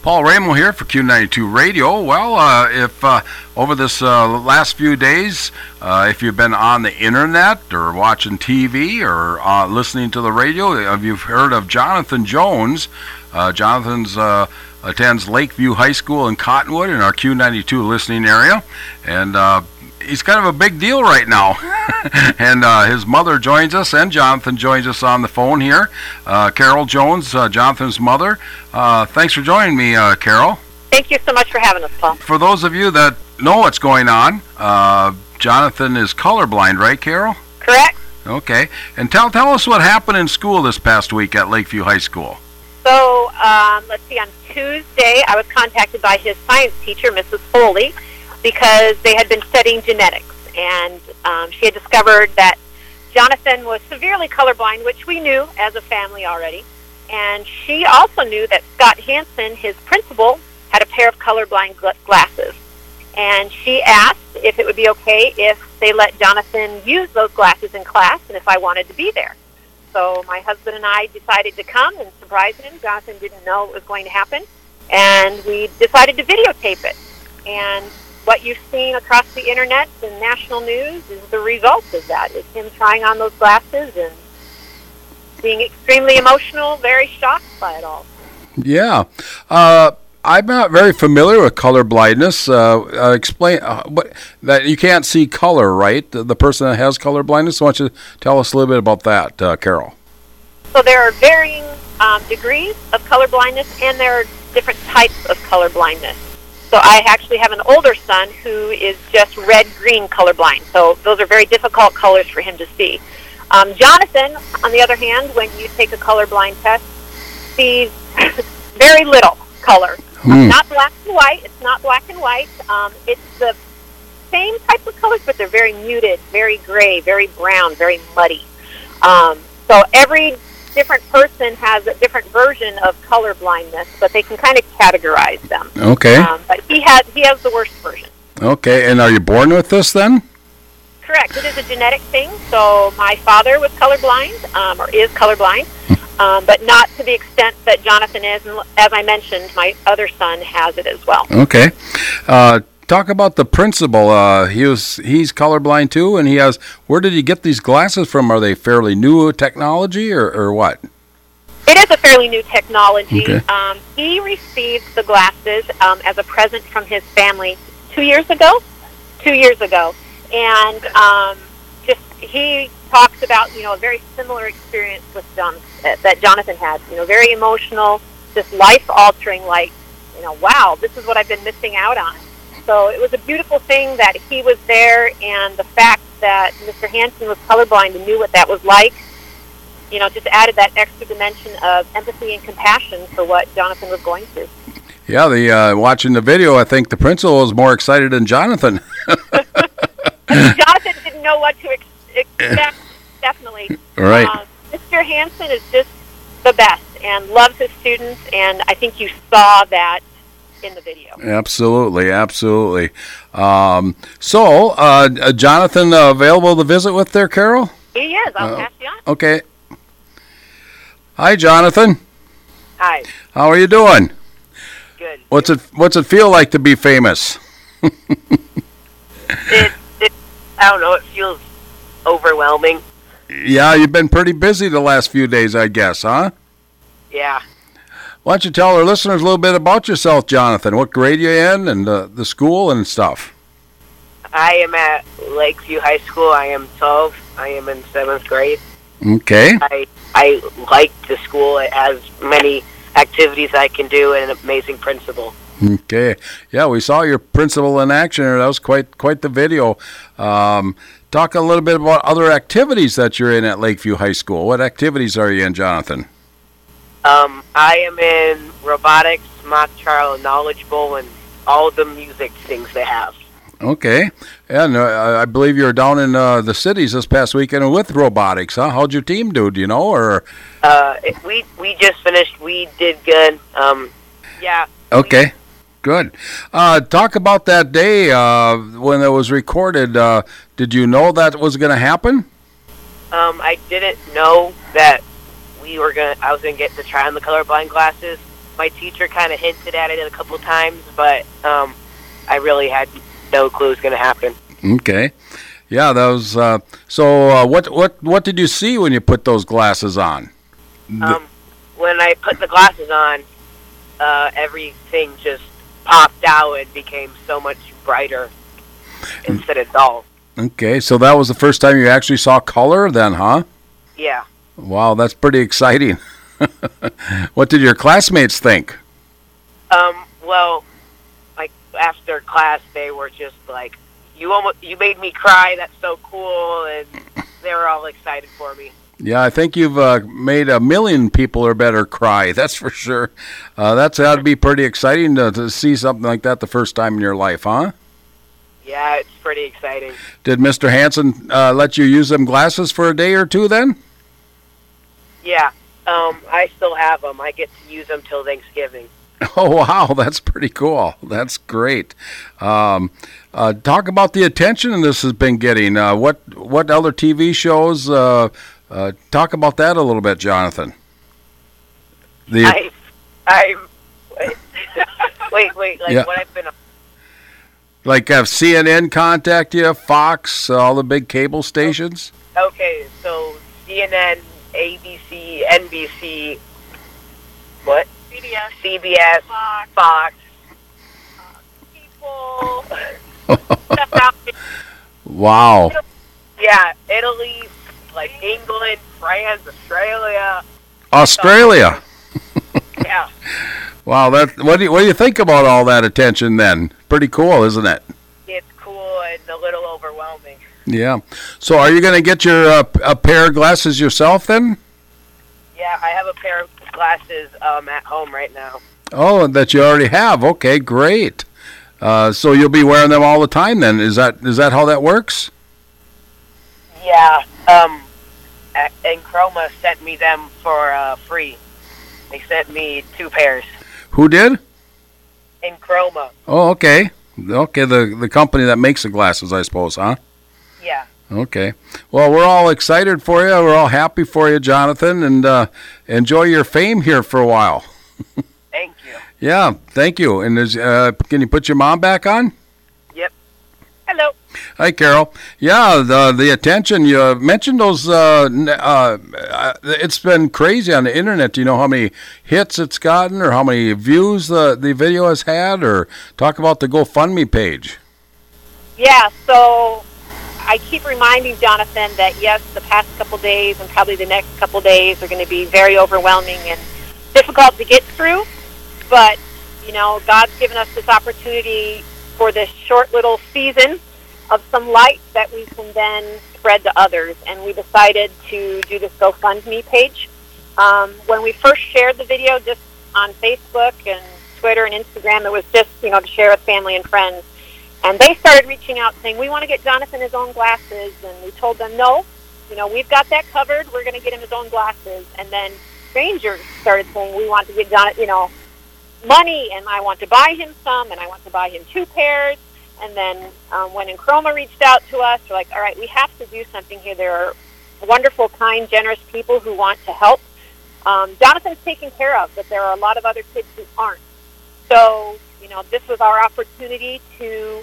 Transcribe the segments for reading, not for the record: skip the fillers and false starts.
Paul Ramo here for Q92 Radio. Well, if over this last few days, if you've been on the internet or watching TV or listening to the radio, have you heard of Jonathan Jones? Jonathan's attends Lakeview High School in Cottonwood in our Q92 listening area, and he's kind of a big deal right now. And his mother joins us, and Jonathan joins us on the phone here. Carol Jones, Jonathan's mother. Thanks for joining me, Carol. Thank you so much for having us, Paul. For those of you that know what's going on, Jonathan is colorblind, right, Carol? Correct. Okay. And tell us what happened in school this past week at Lakeview High School. So, let's see, on Tuesday, I was contacted by his science teacher, Mrs. Foley, because they had been studying genetics, and she had discovered that Jonathan was severely colorblind, which we knew as a family already, and she also knew that Scott Hansen, his principal, had a pair of colorblind glasses, and she asked if it would be okay if they let Jonathan use those glasses in class and if I wanted to be there. So my husband and I decided to come and surprise him. Jonathan didn't know it was going to happen, and we decided to videotape it. And what you've seen across the internet and national news is the result of that. It's him trying on those glasses and being extremely emotional, very shocked by it all. Yeah. I'm not very familiar with color blindness. Explain what that you can't see color, right? The person that has color blindness. Why don't you tell us a little bit about that, Carol? So there are varying degrees of color blindness, and there are different types of color blindness. So I actually have an older son who is just red-green colorblind. So those are very difficult colors for him to see. Jonathan, on the other hand, when you take a colorblind test, sees very little color. Not black and white. It's not black and white. It's the same type of colors, but they're very muted, very gray, very brown, very muddy. So every different person has a different version of color blindness, but they can kind of categorize them. Okay. But he has the worst version. Okay, and are you born with this then? Correct. It is a genetic thing. So my father was colorblind, or is colorblind, but not to the extent that Jonathan is. And as I mentioned, my other son has it as well. Okay. Talk about the principal. He's colorblind too, and he has. Where did he get these glasses from? Are they fairly new technology, or what? It is a fairly new technology. Okay. He received the glasses as a present from his family 2 years ago. 2 years ago, and he talks about a very similar experience with that Jonathan had. Very emotional, just life altering. Like, wow, this is what I've been missing out on. So it was a beautiful thing that he was there, and the fact that Mr. Hansen was colorblind and knew what that was like, just added that extra dimension of empathy and compassion for what Jonathan was going through. Yeah, watching the video, I think the principal was more excited than Jonathan. Jonathan didn't know what to expect, definitely. Right. Mr. Hansen is just the best and loves his students, and I think you saw that in the video. Absolutely. So, Jonathan available to visit with there, Carol? He is. I'll pass you on. Okay. Hi, Jonathan. Hi. How are you doing? Good. What's it feel like to be famous? I don't know. It feels overwhelming. Yeah, you've been pretty busy the last few days, I guess, huh? Yeah. Why don't you tell our listeners a little bit about yourself, Jonathan? What grade you're in and the school and stuff? I am at Lakeview High School. I am 12. I am in 7th grade. Okay. I like the school. It has many activities I can do and an amazing principal. Okay. Yeah, we saw your principal in action. That was quite the video. Talk a little bit about other activities that you're in at Lakeview High School. What activities are you in, Jonathan? I am in robotics, mock trial, and knowledge bowl, and all the music things they have. Okay. And I believe you were down in the cities this past weekend with robotics, huh? How'd your team do? Do you know? Or we just finished. We did good. Yeah. Okay. Good. Talk about that day when it was recorded. Did you know that was going to happen? I didn't know that I was gonna get to try on the colorblind glasses. My teacher kind of hinted at it a couple times, but I really had no clue it was going to happen. Okay. Yeah, that was. So, what did you see when you put those glasses on? When I put the glasses on, everything just popped out and became so much brighter instead of dull. Okay, so that was the first time you actually saw color then, huh? Yeah. Wow, that's pretty exciting. What did your classmates think? Well, like after class, they were just like, you made me cry. That's so cool, and they were all excited for me. Yeah, I think you've made 1 million people or better cry. That's for sure. That's got to be pretty exciting to see something like that the first time in your life, huh? Yeah, it's pretty exciting. Did Mr. Hansen let you use them glasses for a day or two then? Yeah, I still have them. I get to use them till Thanksgiving. Oh, wow, that's pretty cool. That's great. Talk about the attention this has been getting. What other TV shows? Talk about that a little bit, Jonathan. I wait. Like yeah. What I've been. Like have CNN contact you, Fox, all the big cable stations? Okay, so CNN, ABC, NBC, what? CBS, Fox. People. Wow. Yeah, Italy, like England, France, Australia. Australia. Yeah. Wow, what do you think about all that attention then? Pretty cool, isn't it? It's cool and a little overwhelming. Yeah. So are you going to get your a pair of glasses yourself then? Yeah, I have a pair of glasses at home right now. Oh, that you already have. Okay, great. So you'll be wearing them all the time then. Is that how that works? Yeah. And Chroma sent me them for free. They sent me 2 pairs. Who did? In Chroma. Oh, okay. Okay, the company that makes the glasses, I suppose, huh? Yeah. Okay. Well, we're all excited for you. We're all happy for you, Jonathan, and enjoy your fame here for a while. Thank you. Yeah, thank you. And can you put your mom back on? Yep. Hello. Hi, Carol. Yeah, the attention, you mentioned those, it's been crazy on the internet. Do you know how many hits it's gotten or how many views the video has had? Or talk about the GoFundMe page. Yeah, so I keep reminding Jonathan that, yes, the past couple days and probably the next couple days are going to be very overwhelming and difficult to get through. But, you know, God's given us this opportunity for this short little season of some light that we can then spread to others. And we decided to do this GoFundMe page. When we first shared the video just on Facebook and Twitter and Instagram, it was just, to share with family and friends. And they started reaching out saying, we want to get Jonathan his own glasses. And we told them, no, we've got that covered. We're going to get him his own glasses. And then strangers started saying, we want to get Jonathan, money, and I want to buy him some, and I want to buy him 2 pairs. And then when Enchroma reached out to us, we're like, all right, we have to do something here. There are wonderful, kind, generous people who want to help. Jonathan's taken care of, but there are a lot of other kids who aren't. So, this was our opportunity to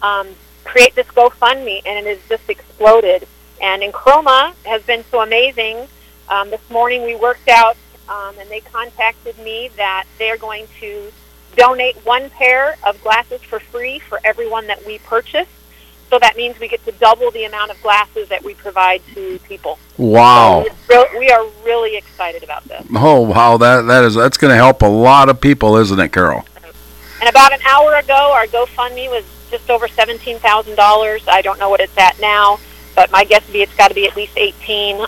create this GoFundMe, and it has just exploded. And Enchroma has been so amazing. This morning we worked out, and they contacted me that they're going to donate 1 pair of glasses for free for everyone that we purchase. So that means we get to double the amount of glasses that we provide to people. Wow. So we are really excited about this. Oh, wow. That's going to help a lot of people, isn't it, Carol? And about an hour ago, our GoFundMe was just over $17,000. I don't know what it's at now, but my guess would be it's got to be at least 18.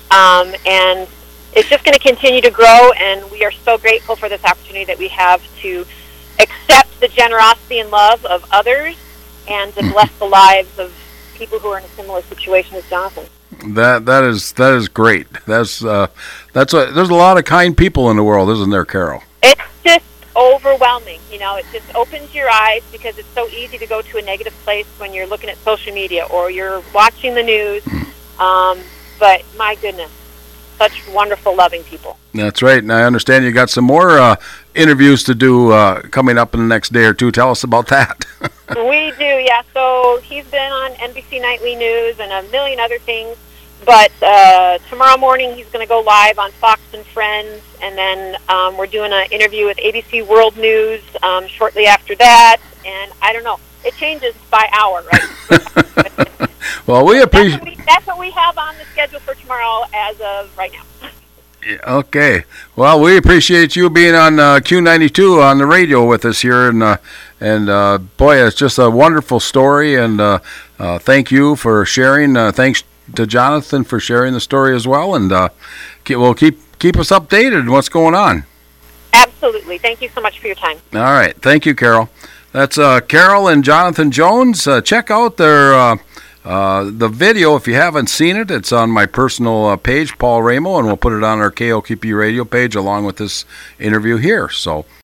And it's just going to continue to grow, and we are so grateful for this opportunity that we have to accept the generosity and love of others and to bless the lives of people who are in a similar situation as Jonathan. That is great. That's what there's a lot of kind people in the world, isn't there, Carol? It's just overwhelming. It just opens your eyes because it's so easy to go to a negative place when you're looking at social media or you're watching the news. But my goodness, such wonderful, loving people. That's right. And I understand you got some more interviews to do coming up in the next day or two. Tell us about that. We do, yeah. So he's been on NBC Nightly News and a million other things. But tomorrow morning he's going to go live on Fox and Friends, and then we're doing an interview with ABC World News shortly after that. And I don't know, it changes by hour, right? Well, we appreciate. That's what we have on the schedule for tomorrow as of right now. Yeah, okay. Well, we appreciate you being on Q92 on the radio with us here, and boy, it's just a wonderful story. And thank you for sharing. Thanks to Jonathan for sharing the story as well, and we'll keep us updated on what's going on. Absolutely. Thank you so much for your time. All right. Thank you, Carol. That's Carol and Jonathan Jones. Check out their the video if you haven't seen it. It's on my personal page, Paul Ramo, and we'll put it on our KOKP radio page along with this interview here. So